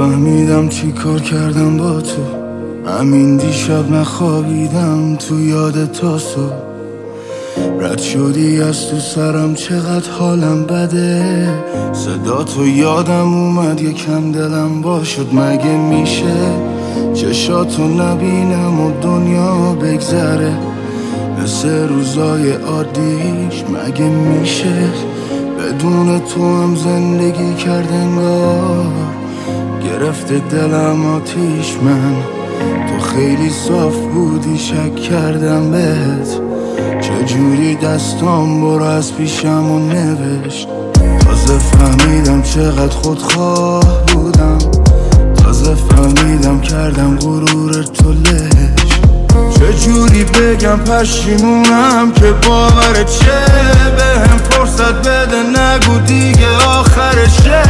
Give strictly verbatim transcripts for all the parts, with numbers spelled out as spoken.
نفهمیدم چی کار کردم با تو. همین دیشب نخوابیدم تو یاد تا صبح. رد شدی از تو سرم چقدر حالم بده. صدا تو یادم اومد یکم دلم وا شد. مگه میشه چشاتو نبینم و دنیا بگذره مثل روزای عادیش؟ مگه میشه بدون تو هم زندگی کرد انگار؟ گرفته دلم آتیش، من تو خیلی صاف بودی شک کردم بهت. چجوری دستام برو از پیشم و نوشت. تازه فهمیدم چقدر خودخواه بودم. تازه فهمیدم کردم غرور تو لش. چجوری بگم پشیمونم که باورت شه؟ بهم فرصت بده نگو دیگه آخرشه.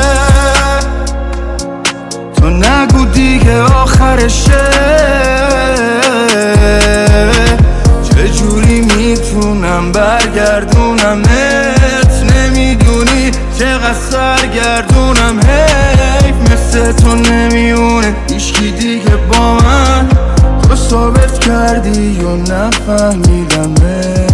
تو نگو دیگه آخرشه. چجوری میتونم برگردونمت؟ نمیدونی چقدر سرگردونم. حیف مثل تو نمیونه هیچکی دیگه با من. تو ثابت کردی و نفهمیدمت.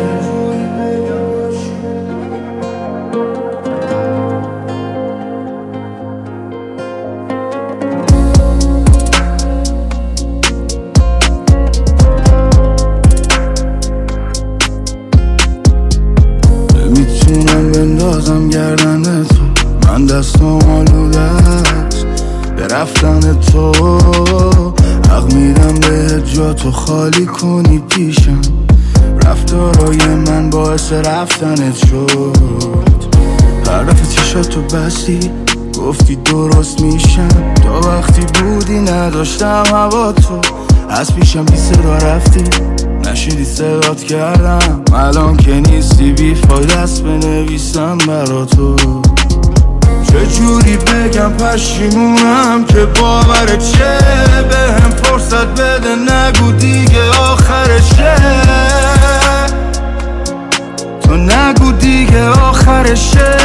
نمیتونم بندازم گردن تو، من دستم آلوده است به رفتن تو. حق میدم بهت جا تو خالی کنی پیشم. رفتارای من باعث رفتنت شد. هر دفعه چشاتو بستی گفتی درست میشم. تا وقتی بودی نداشتم هوا تو. از پیشم بی صدا رفتی نشیدی صدات کردم. الان که نیستی بی فایده است بنویسم برا تو. چجوری بگم پشیمونم که باورت شه؟ بهم فرصت بده نگو دیگه آخرشه. تو نگو دیگه آخرشه.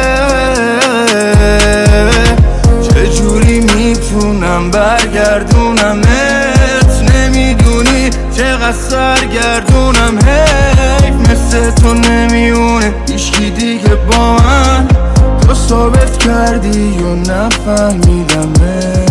چجوری میتونم برگردونمت؟ نمیدونی چقدر سرگردونم. حیف مثل تو نمیونه هیچکی دیگه با من. تو ثابت کردی و نفهمیدمت.